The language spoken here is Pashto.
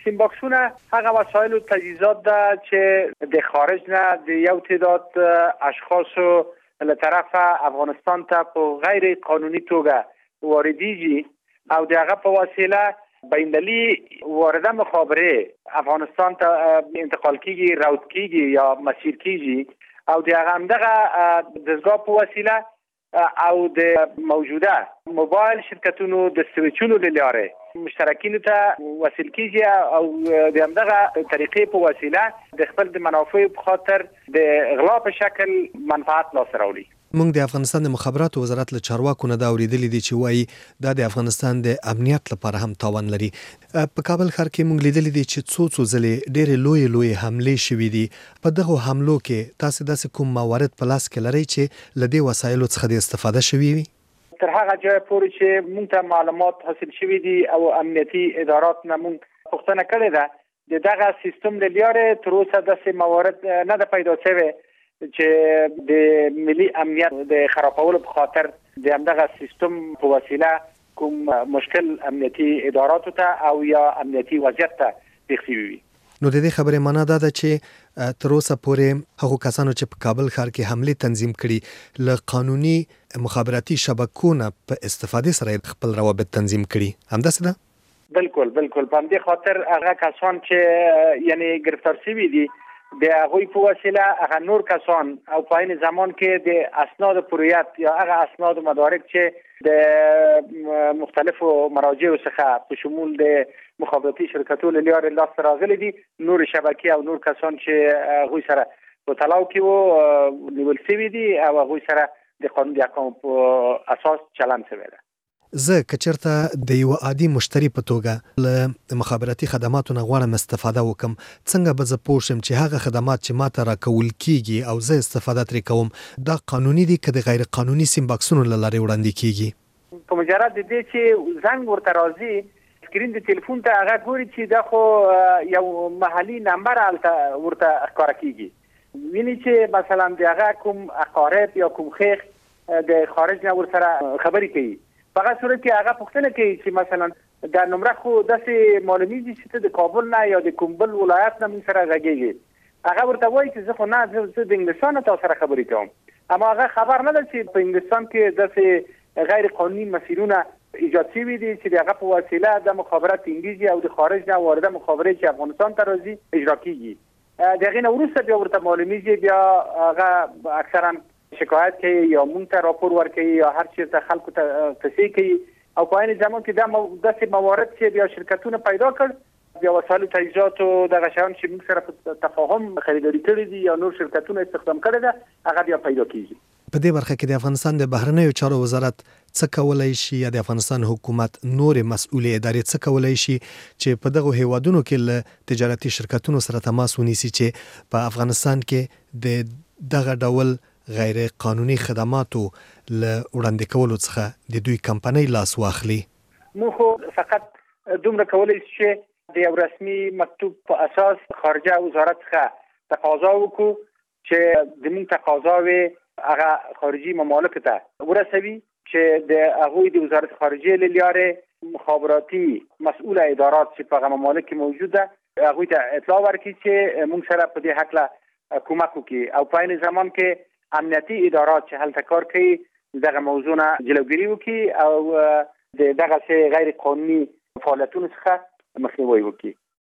سیم باکسونه هغه وسایل او تجهیزات ده چې د خارج نه د یو تعداد اشخاصو له طرف افغانستان ته په غیر قانوني توګه واردېږي او دغه په وسیله بین‌المللي وارده مخابره افغانستان ته انتقال کیږي، راوت کیږي یا مسیر کیږي او دغه دستگاه په وسیله او د موجوده موبایل شرکتونو د سویچونو له لارې مشترکینو ته وصل کیږي او د همدغه طریقې په وسیله د خپل د منافع په خاطر د غلا په شکل منفعت لاسته راوړي. موږ د افغانستان د مخابراتو وزارت له چارواکو نه دا اورېدلي دي چې وایي دا د افغانستان د امنیت لپاره هم تاوان لري. په کابل ښار کې موږ لیدلي دي چې څو ځلې ډېرې لویې حملې شوې دي. په دغو حملو کې تاسو داسې کوم موارد په لاس کې لرئ چې له دې وسایلو څخه د استفاده شوي وي؟ تر هغه ځای پورې چې موږ ته معلومات حاصل شوي دي او امنیتي ادارات نه موږ پوښتنه کړې ده د دغه سیستم له لارې تر اوسه داسې موارد نه ده پیدا شوی چې د ملي امنیت د خرابولو په خاطر د همدغه سیستم په وسیله کوم مشکل امنیتي اداراتو ته او یا امنیتي وضعیت ته پیښ شوی وي. نو د دې خبرې معنا دا ده چې تر اوسه پورې هغو کسانو چې په کابل ښار کې حملې تنظیم کړي له قانوني مخابراتي شبکو نه په استفادې سره خپل روابط تنظیم کړي، همداسې ده؟ بالکل په همدې خاطر هغه کسان چې یعنی گرفتار شوي دي د هغوی په وسیله هغه نور کسان او په عین زمان کې د اسناد پرویت یا هغه اسناد مدارک چې د مختلفو مراجعو څخه په شمول د مخابراتي شرکتونو له لارې لاسته راغلي دي، نور شبکې او نور کسان چې هغوی سره په تړاو کې وو نیول شوي دي او هغوی سره د قانون د احکامو په اساس چلند شوی ده. زه که چېرته د یو عادي مشتری په توګه له مخابراتي خدماتو نه غواړم استفاده وکم، څنګه به زه پوه شم چې هغه خدمات چې ماته راکول کیږي او زه استفاده ترې کوم دا قانوني دي که د غیر قانوني سیم باکسونو له لارې وړاندې کیږي؟ په مجرد د دې چې زنګ ورته راځي سکرین د تلیفون ته هغه ګوري چې دا خو یو محلي نمبر هلته ورته ښکاره کیږي، ویني چې مثلا د هغه کوم اقارب یا کوم خیخ د خارج نه ورسره خبرې کوي. په هغه صورت کې هغه پوښتنه کوي چې مثلا دا نمبر خو داسې معلومیږي چې ته د کابل نه یا د کوم بل ولایت نه موږ سره غږیږي. هغه ورته وایي چې زه خو نه، زه د انګلستان نه تاسو سره خبرې کوم، اما هغه خبر نه ده چې په انګلستان کې داسې غیر قانوني مسیرونه ایجاد شوي دي چې د هغه په وسیله د مخابرات انګلیسي او د خارج نه وارده مخابرې چې افغانستان ته راځي اجرا کیږي. د هغې نه وروسته بیا ورته معلومیږي، بیا هغه اکثرا شکایت کوي یا مونږ ته راپور ورکوي یا هر چیرته خلکو ته توصیه کوي او په عین زمان کې دا داسې موارد چې بیا شرکتونه پیدا کړ بیا وسایل تجهیزاتو دغه شیان چې موږ سره په تفاهم خریداري کړي دي یا نور شرکتونه استخدام کړي ده هغه بیا پیدا کیږي. په دې برخه کې د افغانستان د بهرنیو چارو وزارت څه کولای شي یا د افغانستان حکومت نور مسؤلې ادارې څه کولای شي چې په دغه هیوادونو کې له تجارتي شرکتونو سره تماس ونیسي چې په افغانستان کې د دغه ډول غیر قانوني خدماتو له وړاندې کولو څخه د دوی کمپنۍ لاس واخلي؟ موږ خو فقط دومره کولی شو چې د یو رسمي مکتوب په اساس خارجه وزارت څخه تقاضا وکړو چې د موږ تقاضاوې هغه خارجي ممالکو ته ورسوي چې د هغوی د وزارت خارجه له لارې مخابراتي مسؤل ادارات چې په هغه ممالک کې موجود ده هغوی ته اطلاع ورکړي چې موږ سره په دې هکله کومک وکړي او په عین زمان کې امنیتي ادارات چې هلته کار کوي دغه موضوع نه جلوگیری وکړي او دغه غیر قانوني فعالیتونو څخه مخنیوی وکړي.